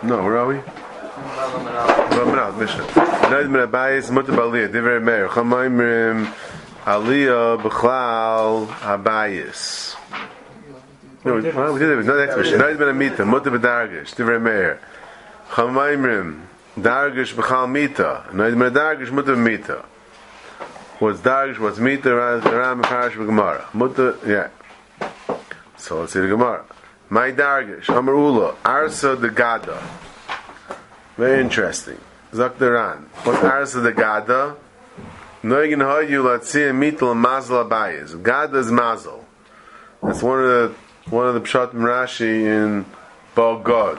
No, where are we? Balamanal, Mishnah. Noid min Abayis mutar b'aliyah. Divrei Meir. Chamaimrim aliyah b'chlal Abayis. No, we did it. No, that's Mishnah. Noid min Amita mutar b'dargish. Divrei Meir. Chamaimrim dargish b'chal mita. Noid min dargish mutar b'mita. What's dargish? What's mita? Ram Parish b'Gemara. Mutar, yeah. So let's see the Gemara. My dargish. Amar Ula. Arsa de Gada. Very interesting. Zakdaran. What's Arsa de Gada? Noigin hoyu latzia mitl mazel abayis. Gada is mazel. That's one of the pshatim Rashi in Bogod.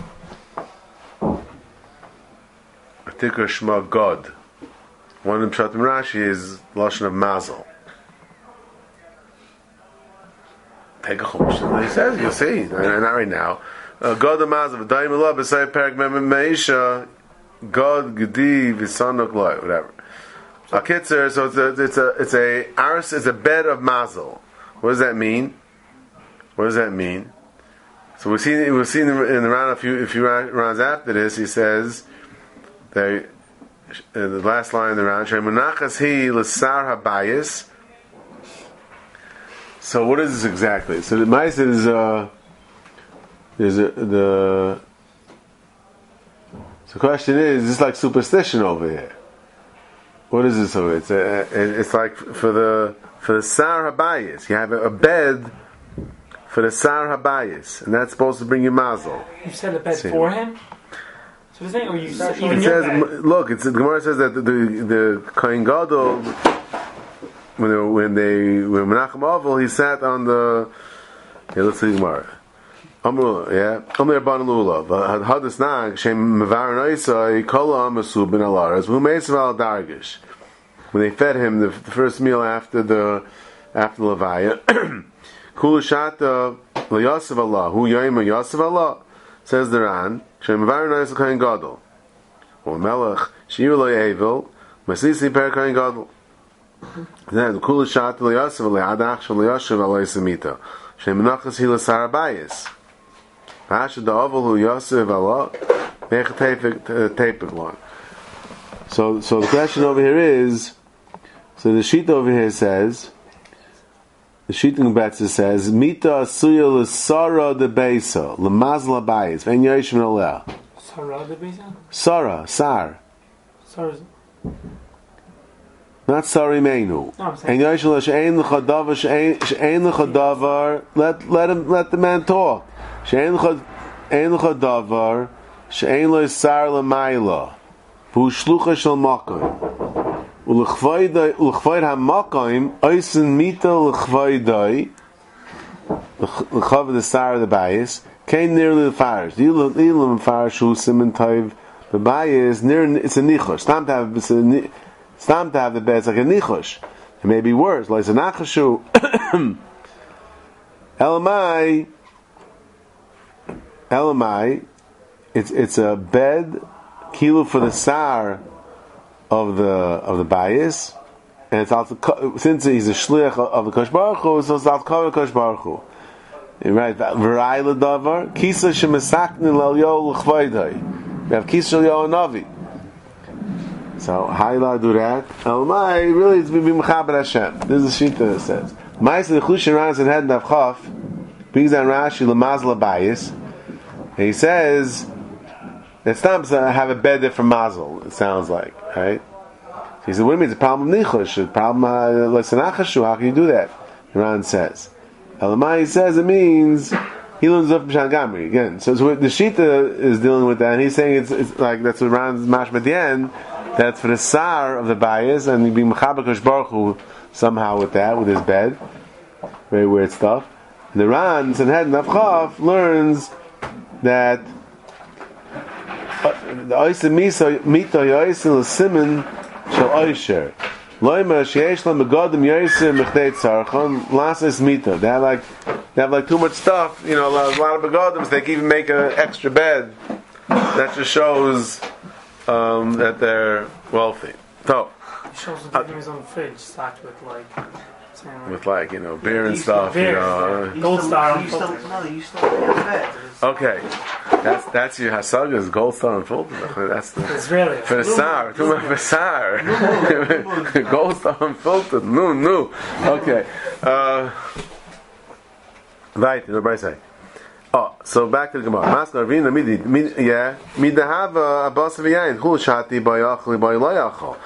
Atikar Shema God. One of the pshatim Rashi is lashon of mazel. Take a chumash. He says, you'll see. Not right now. God the mazel. V'dayim Allah b'say perak me'isha. God gedi v'sanok loy. Whatever. A kitzer. So it's a bed of mazel. What does that mean? What does that mean? So we'll see in the round. If you rounds after this, he says that the last line in the round. Shemunachas hi l'sar habayis. So what is this exactly? So the mice is the question is this like superstition over here? What is this over? It's like for the sar habayis. You have a bed for the sar habayis, and that's supposed to bring you mazel. You set a bed for him. So the or you set even it your says, bed. Look, the Gemara says that the Kohen Gadol, when Menachem Avel, he sat on the. Yeah, let's see the Gemara. Amrullah, yeah. Amr Ban Lulav. Hadas Nag Shem Mevaran Oisai Kola Amasu Ben Alaras Who Mesav Al Dargish. When they fed him the first meal after Levaya, Kula Shata LaYasav Allah. Who Yaima Yasav Allah? Says the Ran. Shem Mevaran Oisai Kohen Gadol. Or Melech Shiru Lo Yevil Masisi Per Kohen Gadol. Then Kula Shata LaYasav Allah Adach Shal Yashav Allah Samita. Shem Menachas Hila Sarabayis. So the question over here is, so the sheet over here says, the sheet in Betzah says, Mita asuya l'sara de beisa, l'mazla bayis, v'en yoshim oleh. Sarah de Beisa? Sar. Sarah. Not sari meinu. And yoshim oleh, she'ein l'chadavar, let the man talk. She'ein l'cha davar, she'ein lo sar l'mayla, v'hu shlucha shel makoim. U'l'chvoid ha-makoim, oisen mita l'chvoidai, l'chav the sar of the bayis, kein nearly the farish. The ilam farish who simen taiv, the bayis, it's a nichosh. Stam to have the bed, it's like a nichosh. It may be worse, like it's a nachashu. Elamai, it's a bed kilu for the sar of the bayis, and it's also since he's a shliach of the Kosh Baruch Hu, so it's also called Kosh Baruch Hu. Right? V'rai l'davar kisa shemisakni l'elyo l'chvaydai. We have kisa l'elyo navi. So Haila do that. Elamai really it's be mechaber Hashem. This is the sheet that it says. Ma'aseh the Chushin Ranas and Head Navchaf brings down Rashi l'mazla bayis. And he says, it's not to have a bed there for mazel, it sounds like, right? So he said, what do you mean? It's a problem of nichosh, a problem how can you do that? Ran says. Elamai says it means, he learns up B'Shan Gamri, again. So the Shita is dealing with that, and he's saying it's like, that's what Ran's mashma at the end, that's for the sar of the bayis, and he'd be Mechaber Kosh Baruch Hu somehow with that, with his bed. Very weird stuff. And the Ran, Sanhed Navchav, learns that the oisa mita yoisin l'simin shel oisher loima sheyesh lam begodim yoisin mechdei tzarchon lasas mita. They have like too much stuff, a lot of begodims. They can even make an extra bed. That just shows that they're wealthy. So it shows the his own fridge stocked with beer and stuff. Gold star. You still have bed. Okay. That's your hasaga is gold star and filtered. That's the Israeli. for the sar. Too much for sar. Gold star and filtered. No. Okay. Right. The bright side. Oh, so back to the Gemara. Maskar vina midahava abas v'yayin chul shati bayachli baylayachol.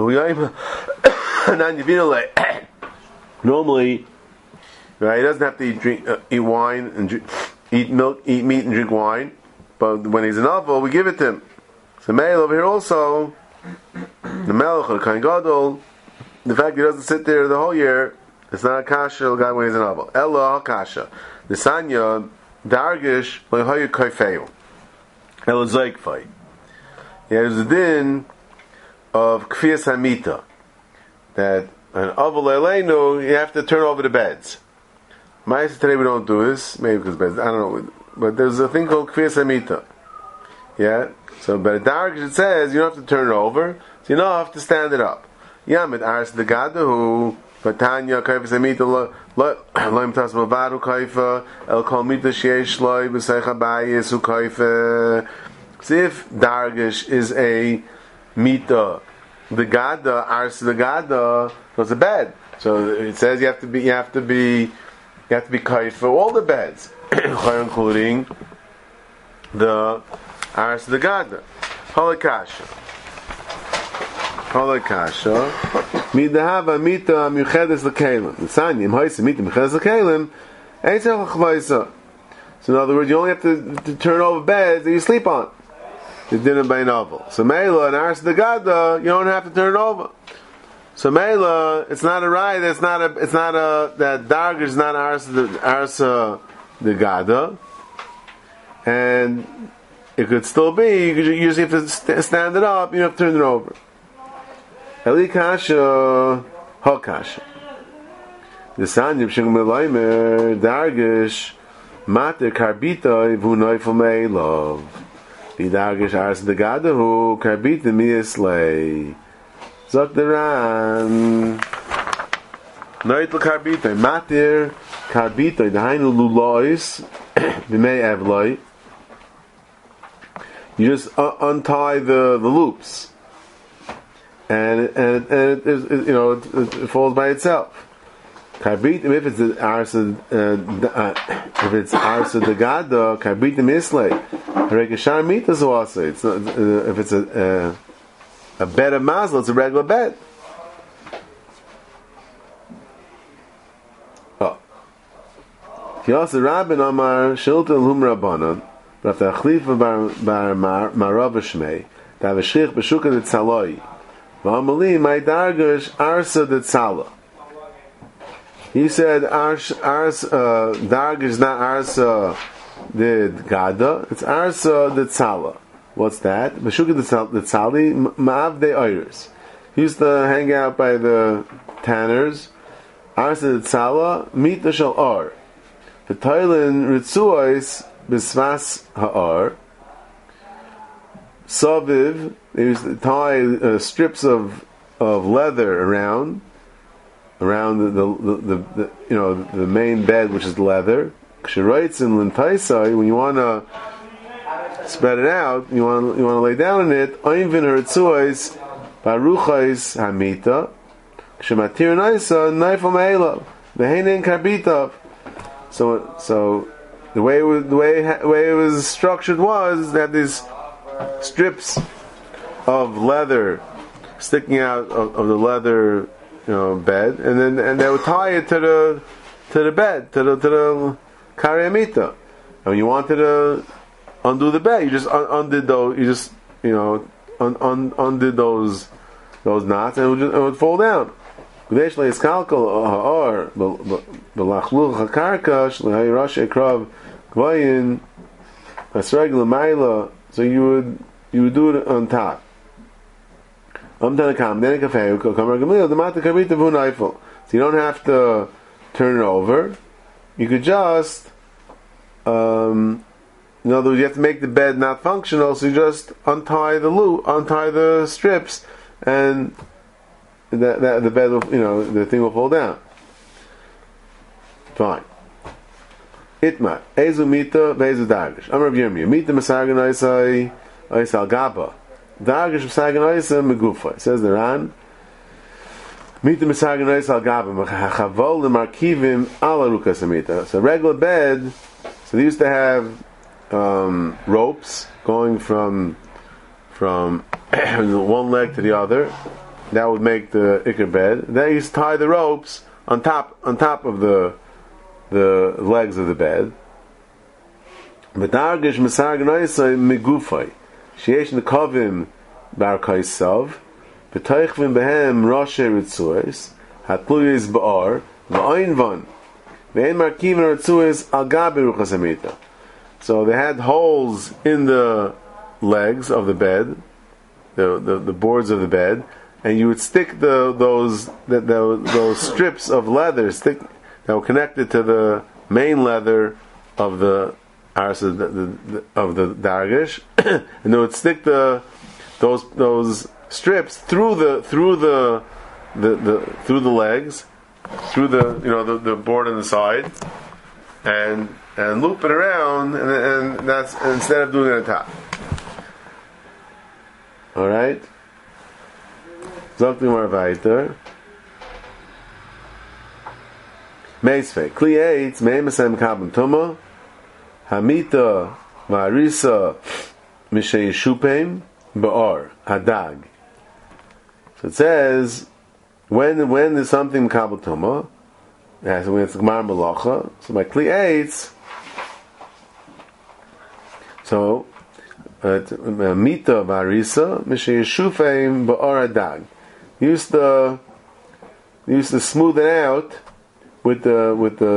Normally, right, he doesn't have to eat wine and eat milk, eat meat and drink wine. But when he's an avol, we give it to him. So male over here also, the melech or the kain gadol, the fact he doesn't sit there the whole year, it's not a kasha guy when he's an avol. Ella kasha. The sanya dargish lehoyu kaifeu. Ella zoikfai. There's a din of kfiyas hamita that an avol leilenu you have to turn over the beds. Today we don't do this, maybe because beds, I don't know, but there's a thing called kfiyas hamita. Yeah? So, but a dargish it says you don't have to turn it over, so you don't have to stand it up. Yamid ars the gadahu Vatanya kafis hamita loim tas bavaru kaifa el kol mita sheyesh loy b'seicha bayis u kaifa. So if dargish is a mita, the gada ars the gada was a bed. So it says you have to be kaifa for all the beds, including the ars the gada. Holakasha. Midahava mita miuchedes l'kelim. The sanyim hoysa mita miuchedes l'kelim. Ain't tzarich l'chvaisa. So in other words, you only have to turn over beds that you sleep on. The dinner by novel. So meila and ars the gada, you don't have to turn it over. So meila, it's not a right. It's not a that dargish is not ars the gada, and it could still be. You usually have to stand it up. You don't have to turn it over. Elikasha Hakasha. The Sanyib Shingmelaymer Dargish Mater Karbita Vunoifel Meilov. The Dargish Ars the Gadahu Karbita Miaslay. Zokdaran Noitel Karbita Mater Karbita Dahainu Lulois Bimei Evloi. You just untie the loops. And it falls by itself. Karbitim, if it's arsa the gada, karbitim islay. Rekashar mitas also. It's not, if it's a bed of mazal, it's a regular bed. Oh. Kiyasa Rabin Amar Shilta Lhum Rabbanon, Rav Achlifa Bar Marav Shmei, Tavashich Beshuka de Tzaloi. V'amali my dargish arsa de tzala. He said dargish is not arsa de gada, it's arsa de tzala. What's that? Beshuka de tzali ma'av de oirs. He used to hang out by the tanners. Arsa de tzala mita shel or. V'toilin ritzuos b'svas ha'or. Saviv, they used to tie strips of leather around the main bed, which is leather. When you want to spread it out, you want to lay down in it. Oinvin heritzuos baruchais hamita kshematir naisa naifam eila vehenin karbitav. So the way it was structured was that these strips of leather sticking out of the leather, bed, and they would tie it to the bed, to the karyamita. And when you wanted to undo the bed, you just undid those. You just undid those knots, and it would fall down. So you would do it on top. So you don't have to turn it over. You could just, in other words, you have to make the bed not functional. So you just untie the strips, and the bed will, the thing will fall down. Fine. Itma, Ezu Mita, Vezu Dargish. Amar Yirmiyah, Mita Masagan Oisai, Oisal Gaba. Dargish Masagan Oisai, Megufa. Says the Ran, Mita Masagan Oisal Gaba, Machavol, the Markivim, Ala Rukas Amita. So regular bed, so they used to have ropes going from one leg to the other. That would make the Iker bed. They used to tie the ropes on top of the legs of the bed. V'dargish Masar Gnoisai Megufai. Sheyesh Nekovim Bar Kaisav. V'teichvim Behem Roshe Ritzues. Hatluyes Ba'ar. V'oinvan. V'en Markivim Ritzues Al Gabi Ruchas Amita. So they had holes in the legs of the bed, the boards of the bed, and you would stick those strips of leather that were connected to the main leather of the dargish, and they would stick those strips through the legs, through the board on the side, and loop it around, and that's instead of doing it on top. All right. Zokti mar weiter. Meisvei kli eitz meimesem kabel tuma hamita marisa mishei shupem ba'ar hadag. So it says when there's something kabel tuma, when it's gemar malacha. So by kli eitz. So mita varisa mishei shupem ba'ar hadag. Used to smooth it out with the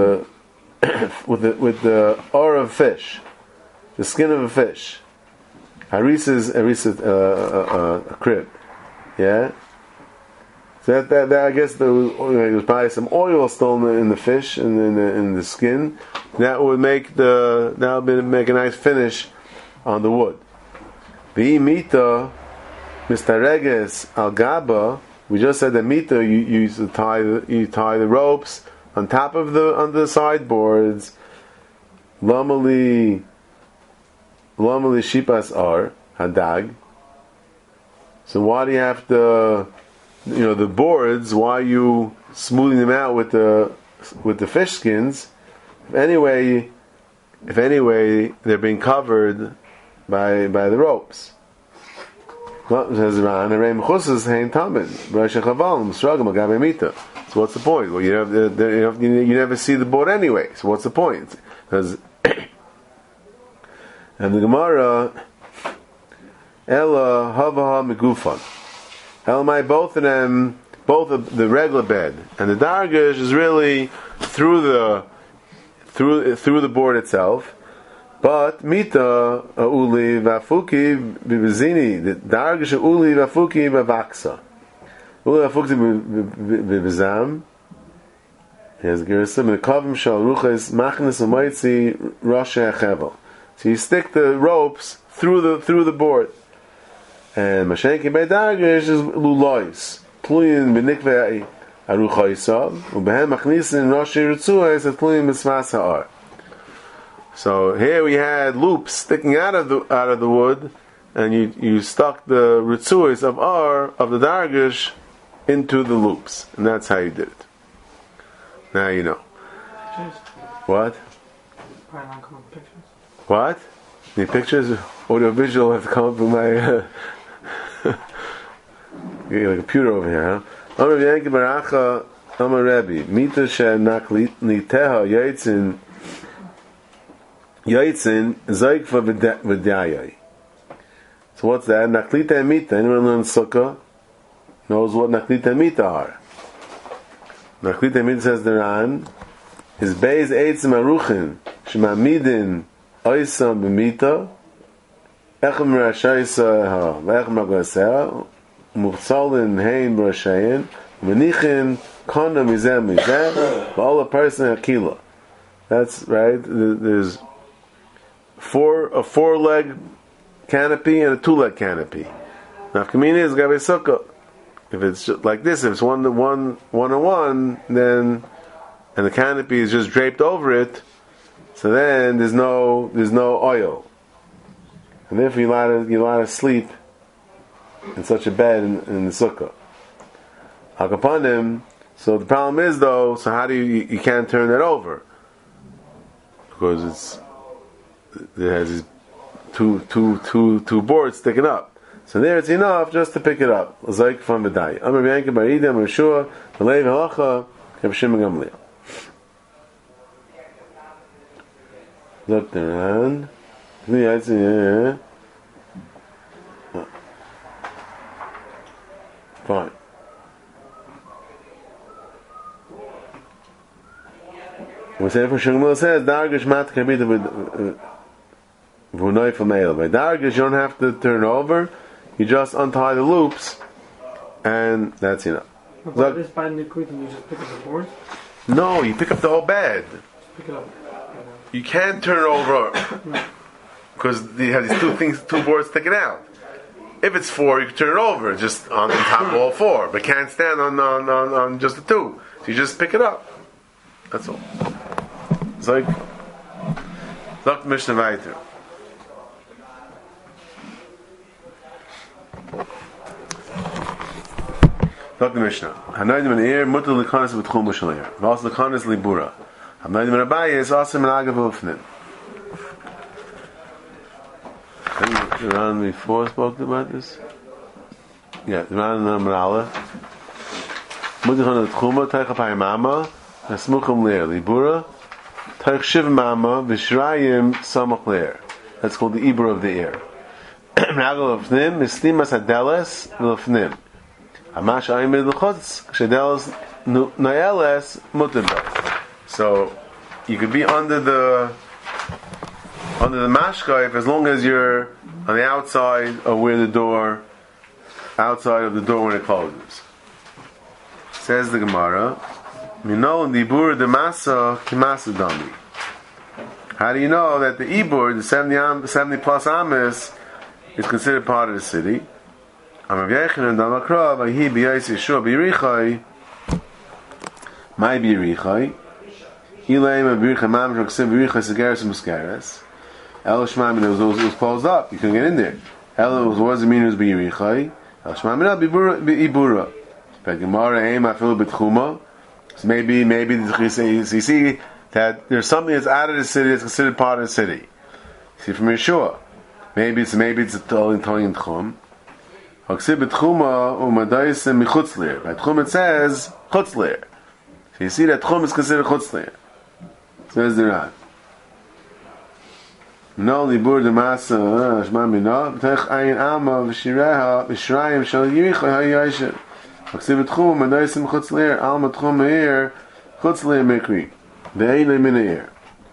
or of fish, the skin of a fish. Harisa a crib, yeah. So that I guess there was probably some oil still in the fish and in the skin. That would make a nice finish on the wood. The mita mistareges al gaba. We just said that mita you tie the ropes on top of on the sideboards. Lamali shipas are hadag. So why do you have to, the boards? Why are you smoothing them out with the fish skins? If anyway they're being covered by the ropes. So what's the point? Well, you never see the board anyway. So what's the point? And the Gemara, Ella Havaha Megufan, Elamai, both of the regular bed and the dargish is really through the board itself. But mita uli vafuki bibizini, the dargish uli vafuki bavaksa. Uli vafuki bibizam. Here's Gersa. Mekavim shal ruches machnes umaitzi rasha chevel. So you stick the ropes through the board. And mashenki by dargish is lulois. Tluyin b'nikvei aruchaisav. Ubehem machnisin rashi ritzuas at tluyin b'svas ha'ar. So here we had loops sticking out of the wood, and you stuck the ritzuos of the dargish into the loops, and that's how you did it. Now you know. Pictures. What? Probably not come up with pictures. What? The pictures, audio visual, have to come up with my like a computer over here, huh? Amar Yanki Baracha Amar Rebbe Mita She Nakliteha Yaitzin Zaykva V'Dayai. So what's that? Naklita and Mita. Anyone learn Sukkah knows what Naklita and Mita are. Naklita and Mita, says the Ran, is Beis Eitzim Aruchin Shemamidin Oisam B'Mita Echem Rashaysa Ha V'Echem Ragasea Muchzalin Hein B'Rashayin Menichin Kona Mizeh Mizeh V'Ola Person Akila. That's right. There's a 4-leg canopy and a 2-leg canopy. Now, if Kamina is Gabe Sukkah, if it's just like this, if it's one on one, then and the canopy is just draped over it, So then there's no oil, and therefore you're allowed to sleep in such a bed in the sukkah. Hakapanim. So the problem is though. So how do you can't turn that over because it has these two boards sticking up. So there it's enough just to pick it up. Like from Vidai. Amar Bianca Barida, Amar Shua, Malay Halacha, Kavshim Gamliel. Look around. Fine. We say for Shmuel says Dargish Mat Kabita with Vunoi from Mail. By Dargish you don't have to turn over, you just untie the loops and that's enough. But this binding the you just pick up the board? No, you pick up the whole bed. Just pick it up. You can't turn it over because you have these two boards sticking out. If it's 4, you can turn it over just on top of all 4, but can't stand on just the 2. So you just pick it up. That's all. It's like Dr. Mishnah Vayter. Dr. Mishnah. Hanaydim in ear mutal lekanis v'tchum b'shalir. V'as lekanis libura. Hanaydim in Abaye is asim and agav v'ufnin. Ran before spoke about this. Yeah, Ran number Allah. Mutal lekanis v'tchum b'shalir mama. Nasmuchum leir libura. Taich shiv mama v'shrayim samach leir. That's called the Ibra of the ear. Nagel v'fnim mistimas adeles v'fnim. Amash ayimid l'chutz shedeles naeles mutar. So you could be under the mashkaif as long as you're on the outside of where the door, outside of the door when it closes. Says the Gemara. Minol dibur de masa kimasu dami. How do you know that the ibur, the 70 plus amis, is considered part of the city? Amav Yechanan Damakra Vahi B'Yais Yeshua B'Yirichai My B'Yirichai Ilaim B'Yirichai Mam Shoksim B'Yirichai Segeres Muskeres El Shmamin it was closed up. You couldn't get in there. El what does it mean it was B'Yirichai? El Shmamin B'Ibura Gemara Eim Afil B'Tchuma. So maybe you see that there's something that's out of the city that's considered part of the city. See from Yeshua. Maybe it's a totally in Tchum. Haksib B'Tchuma Umadaisim Michutzlir. By Tchum it says Chutzlir. So you see that Tchum is considered Chutzlir. Says the Ran. No libur de masa shma mina b'tech ayin ama v'shireha v'shrayim shal yiricha ha'yayshir. Haksib B'Tchum Umadaisim Chutzlir alma Tchum me'ir Chutzlir mekri. Ve'eile mina'ir.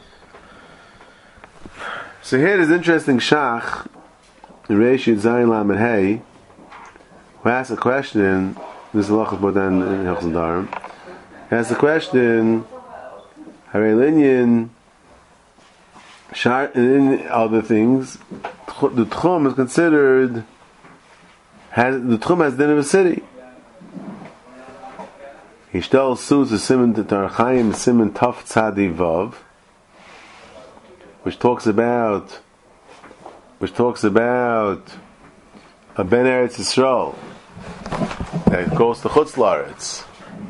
So here is interesting Shach, the Reish Yud Zayin Lamed Hey, who asks a question. This is Lachas Bodan in Hilchos Darim. He asks the question: Harei Linyan, in other things, the Tchum is considered the Tchum has din of a city. He tells Sus a Simon to Tarchaim Simon Taf Tzadi Vav, which talks about a Ben Eretz Yisrael that goes to Chutz La'aretz.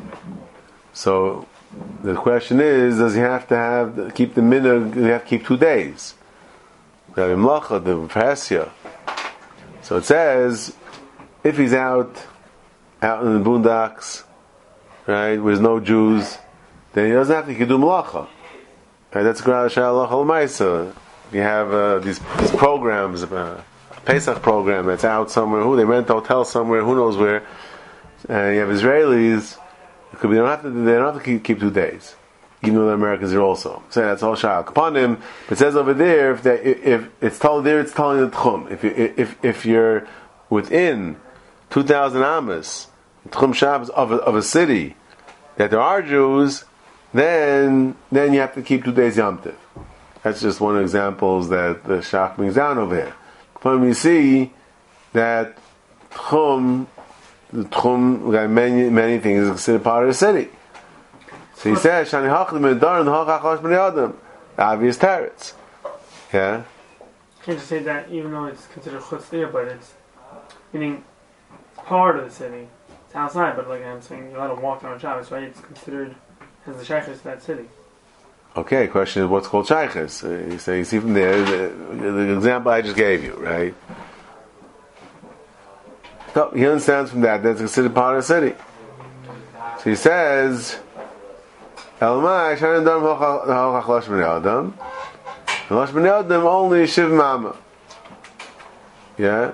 So the question is, does he have to keep the minhag? Does he have to keep 2 days? We have Imlacha, the Persia. So it says, if he's out in the boondocks, right, where there's no Jews, then he doesn't have to do Malacha. Right, that's Grad Shalach Al-Maisa. You have these programs, a Pesach program that's out somewhere. They rent a hotel somewhere, who knows where. And you have Israelis. It could be, they don't have to keep 2 days, even though the Americans are also. So that's all Shalach upon him. It says over there if it's told there, it's telling the Tchum. If you're within 2,000 amas, Tchum Shabbos of a city that there are Jews, then you have to keep 2 days Yom Tov. That's just one of the examples that the Shach brings down over here. When we see that the Tchum, many things is considered part of the city. So he says, Shani Hachlim Medar and Hachach Bnei Adam. obvious teretz. Yeah. You can't just say that even though it's considered chutz there, but it's meaning part of the city. It's outside, but like I'm saying, you're allowed to walk around Shabbos, right? It's considered as the shaykhs to that city. Okay, question is what's called shaykhs? You see from there, the example I just gave you, right? So he understands from that's considered part of the city. So he says, Elamai, Shanan Dam Hochach Losh B'nei Adam. Losh B'nei Adam only Shiv Mama. Yeah?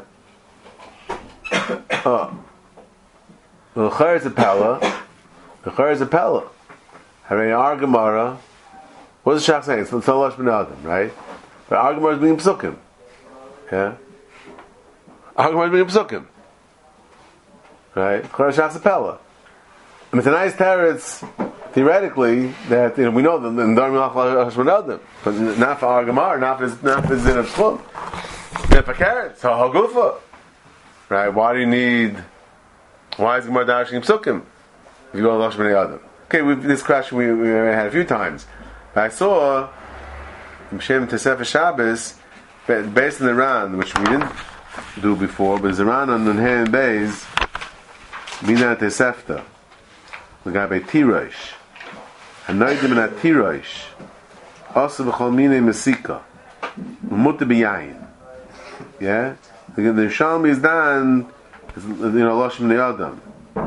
Oh. The L'char is a Pella. The L'char is a Pella. Having our Gemara, what does the Shach say? It's not Losh B'nei Adam, right? But our Gemara is being Psukim. Yeah? Our Gemara is being Psukim. Right? L'char is a Pella. And it's a nice teretz, theoretically, that we know them in Dharma Lach, but not for our Gemara, not for Zin of Shchum. Not for carrots, for Hagufa. Right? Why is Gemara dashing Psukim if you go to Losh B'nei Adam? Okay, this question we had a few times. I saw Shem Tesef Shabbos based on the Ran, which we didn't do before, but it's a Ran on Hen Beis Bina Tesefta. L'gabe Tirosh, Hanoidim in a Tirosh, also b'chol minei mesika, Mutter b'yayin. Yeah, the Shalmi is done, Losh B'nei Adam.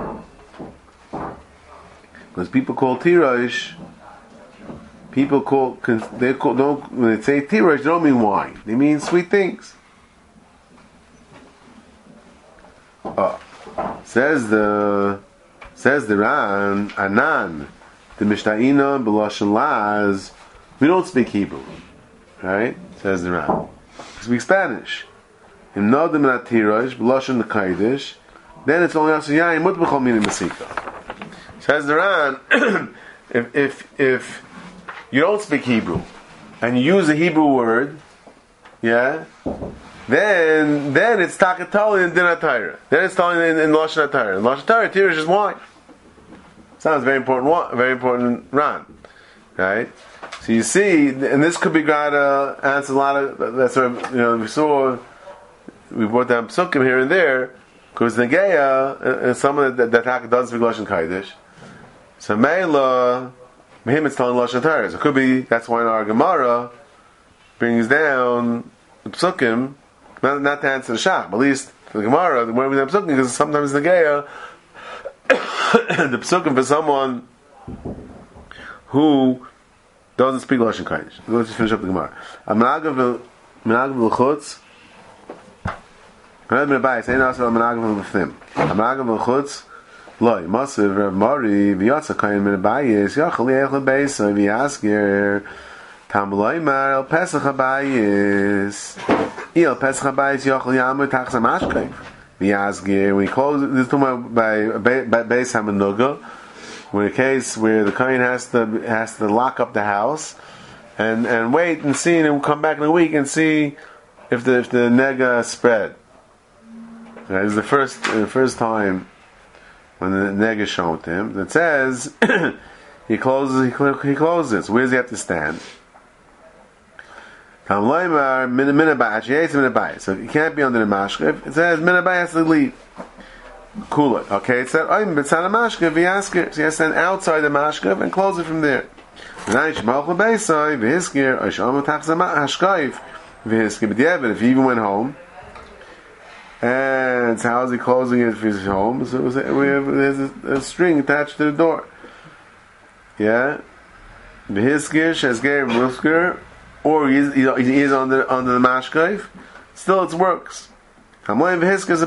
Because people call Tirosh, when they say Tirosh, they don't mean wine. They mean sweet things. Says the Ran, Anan, the Mishna'ina, B'Lashon Laz, we don't speak Hebrew. Right? Says the Ran. We speak Spanish. In Nodim and Atirosh, B'Lashon Kaidish, then it's only Asu Yayin, Mut B'chol Minim Masika. Says the Ran, if you don't speak Hebrew, and you use a Hebrew word, yeah, then it's Takatali and Dinatayra. Then it's telling in Lashon Atayra. In Lashon Atayra, Tirosh is wine. Sounds very important Ran, right? So you see, and this could be gotta answer a lot of that sort of, we brought down Psukim here and there, because Negeya is someone that doesn't speak Lashon Kaidish. So Meila, him it's telling Lashon Atayra. So it could be, that's why in our Gemara brings down the Psukim, not to answer the Shach, but at least for the Gemara, the more we have Psukim, because sometimes Negeya, the Psukim for someone who doesn't speak Lashon Kodesh. Let's just finish up the Gemara. Menagav v'chutz. Menagav v'bayis. Ein asal menagav v'fnim. Menagav v'chutz. Loi. Masiv Rav Mari v'yatsa kain min v'bayis. Yachal yechel beisa v'yasker. Tam loymar el pesach habayis. El pesach habayis yachal yamu tachs hamashkev. V'yasger. When he closes, this is talking about by Beis HaMenuga, when a case where the kohen has to lock up the house and wait and see, and come back in a week and see if the nega spread. Right, this is the first time when the nega is shown to him. It says he closes. Where does he have to stand? So he can't be under the mashkev. It says minabai has to leave. Cool it. Okay, it said I'm b'tzad mashkev v'yasker. So he has to stand outside the mashkev and close it from there. If he even went home, and so how is he closing it if he's home? So there's a string attached to the door. Yeah, v'hisker shezger musker. Or he is under the mashkev, still it works. So what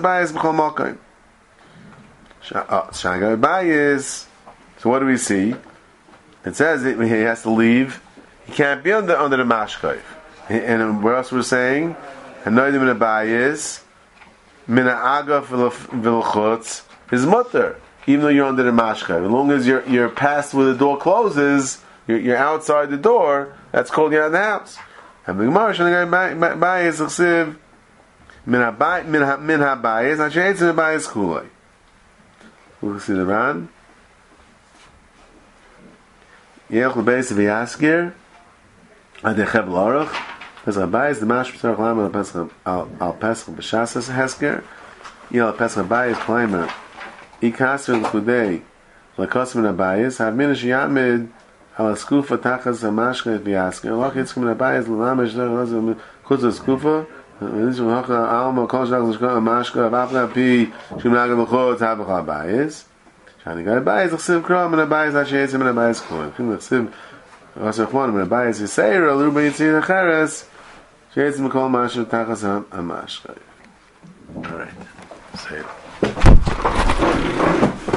do we see? It says he has to leave. He can't be under the mashkev. And what else we're saying? Hanoidim in the bayis, mina aga v'lchutz is mutter, even though you're under the mashkev. As long as you're past where the door closes, you're outside the door. That's called you're in the house. And the Gemara showing bayis chsiv min habayis hasheitz min bayis kulei. We'll see the Ran. Yech lebeis v'yasker Adechev Laruch. Pesach Abayis, the Mash Pesach Lam al Pesach B'Shasas Hesker. Yel Pesach Abayis Klaimer. Ikasser L'Kudei. L'Kosim Abayis. Havminish Yamid. Al Skufa Tachas Hamashka V'Yasker. Lach Yitzchim Abayis L'Lamesh L'Lazim Kutza Skufa. This is Hacha Alma Kol Shach L'Shka Hamashka V'Apna Pi Shim Nagam L'Chod Tabach Abayis. Shani Gai Abayis L'Chsiv Kram and Abayis Hasheyitzim and Abayis Kol. Kim L'Chsiv Rasachwan and Abayis Yisayra L'Ruba Yitzir Acheres. Sheyitzim Kol Mashka Tachas Hamashka. All right. Say it.